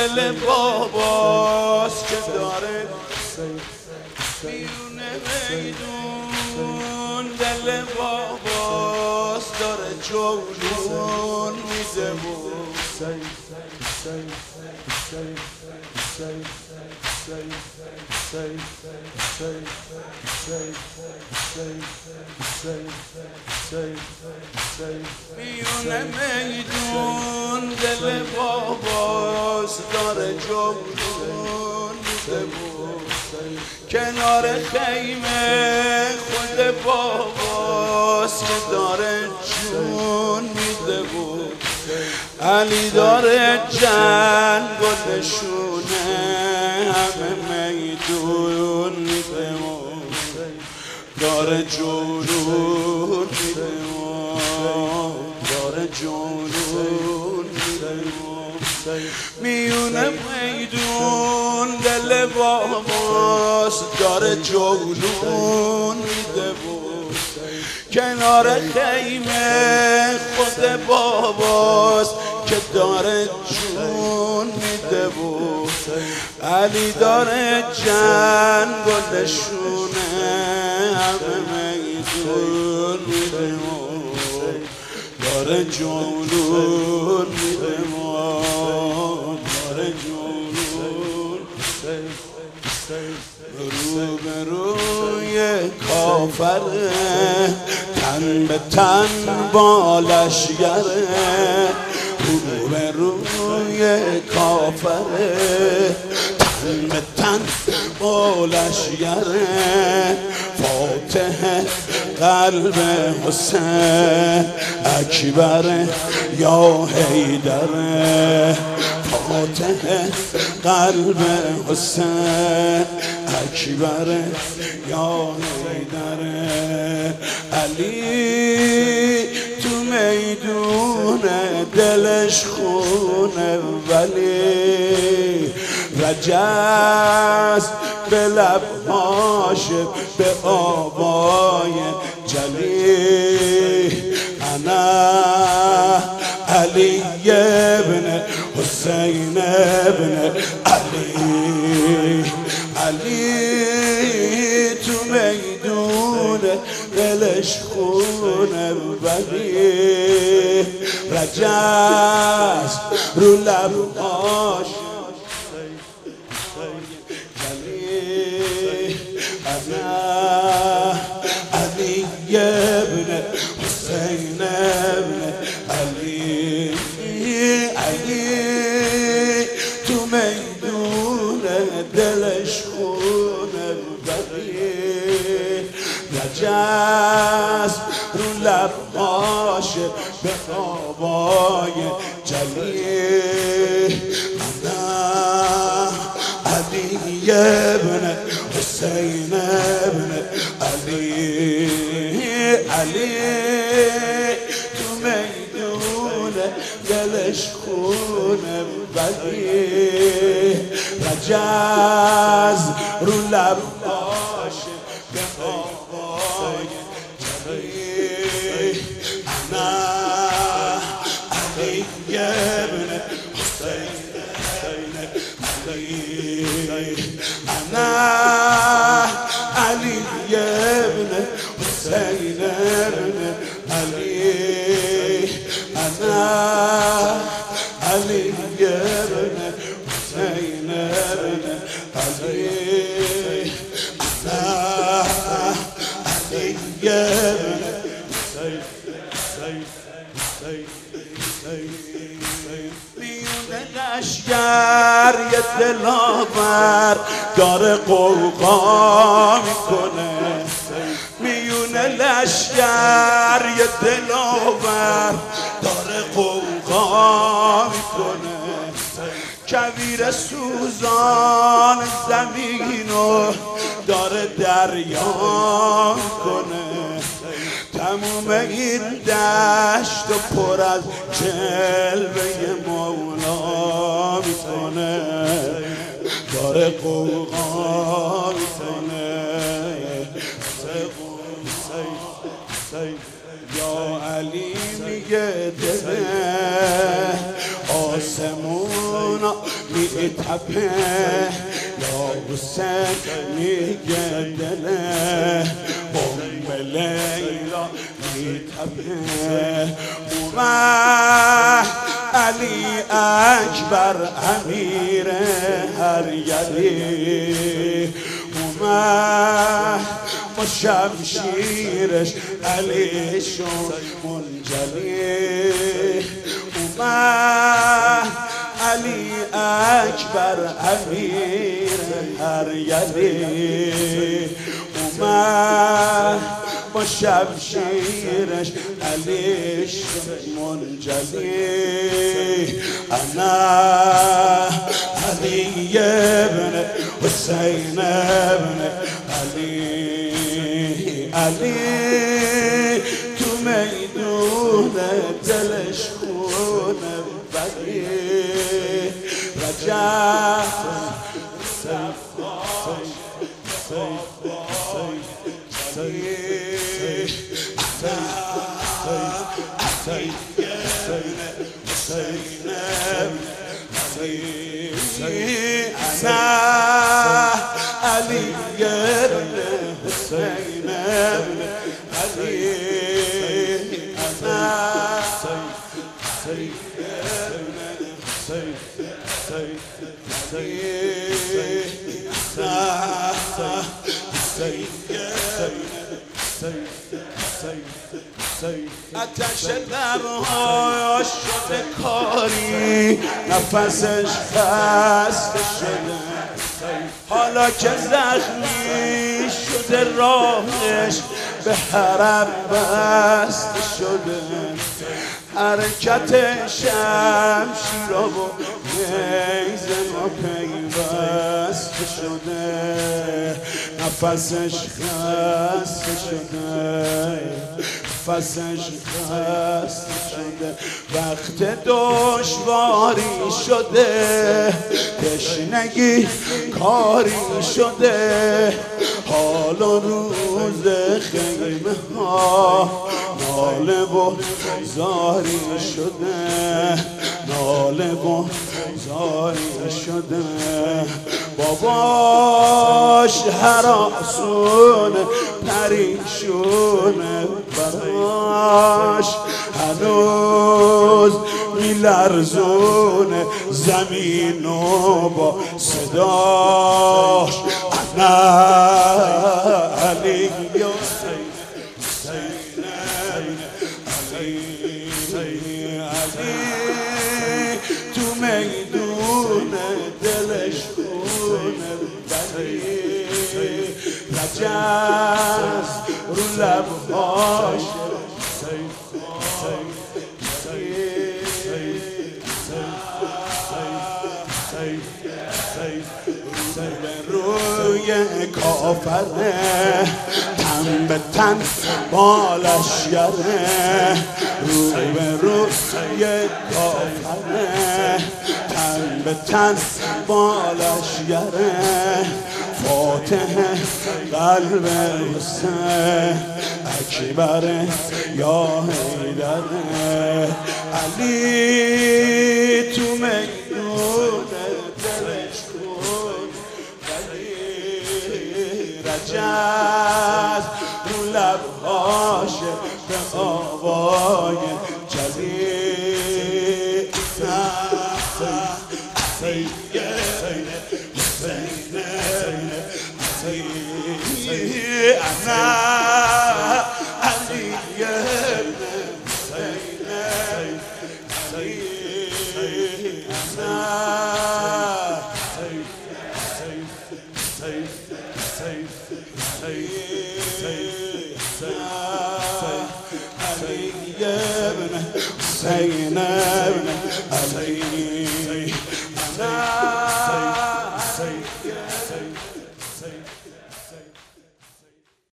دل باباست که داره میونه میدون، دل باباست داره جولون میده بود. میونه میدون دل باباست داره جولون میده بود. کنار خیمه خود باباست که داره جون میده بود. علی داره جنگ و نشونه همه میدون میده بود، داره جنون میده بود، داره جنون میده بود. میونه میدون دل باباست داره جنون میده بود. کنار خیمه خود باباست که داره جون میده بود. علی داره جنگ و نشونه همه میدون میده بود، داره جنون میده بود، داره جنون. رو به روی کافره، تن به تن با لشگره. رو به روی کافره، تن به تن با لشگره. فاتح قلب حسین اکبر یا حیدره. فاتح قلب حسین اکبر یا حیدره. علی تو میدون دلش خونه، ولی رجز به لبهاش به آبای جلی. انا علی ابن حسین ابن علی. علی تو میدون دلش خونه، ولی رجز رو لبهاش جلی. انا علی ابن حسین ابن علی. علی تو میدون دلش خونه، ولی رجز رو لبهاش به آبای جلی. انا علی ابن حسین ابن علی. علی تو میدون دلش خونه، ولی رجز رو لبهاش به آبای جلی. انا علی ابن حسین علی. انا علی ابن حسین ابن علی. انا علی ابن حسین ابن علی. انا علی ابن میونه لشگر یه دلاور داره قوقا میکنه. میونه لشگر یه دلاور داره قوقا میکنه. کویر سوزان زمینو داره دریا کنه. تموم این دشت و پر از جلوه مولا میکنه، داره قوقا میکنه. یا علی میگه دل آسمون میتپه یا حسین میگه دله بوم لیلا میتپه اومد علی اکبر امیر هر یلی اومد با شمشیرش علی شد منجلی اومد علی اکبر امیر هر یلی اومد با شمشیرش علی شد منجلی انا علی ابن حسین ابن علی تو میدون دلش خونه بدی رجب علی ابن حسین ابن علی آتش درهاش شده کاری نفسش خسته شده حالا که زخمی شده راهش به حرم بسته شده حرکت شمشیرا و نیز ما پیوسته شده نفسش خسته شده نفسش خسته شده وقت دشواری شده تشنگی کاری شده حال و روز خیمه ها ناله و زاری شده ناله و زاری شده باباش هراسونه پریشونه براش هنوز میلرزونه زمین و با صداش انا علی تو میدون دلش خونه بدی رجز رو لبهاش روی کافره تن به تن بالش یره روی کافره تن به تن بالش یره فاتح قلب حسین اکبر یا حیدره علی تو میدون دلش کن رجز رو لبهاش به آوای جلی انا علی ابن حسین ابن علی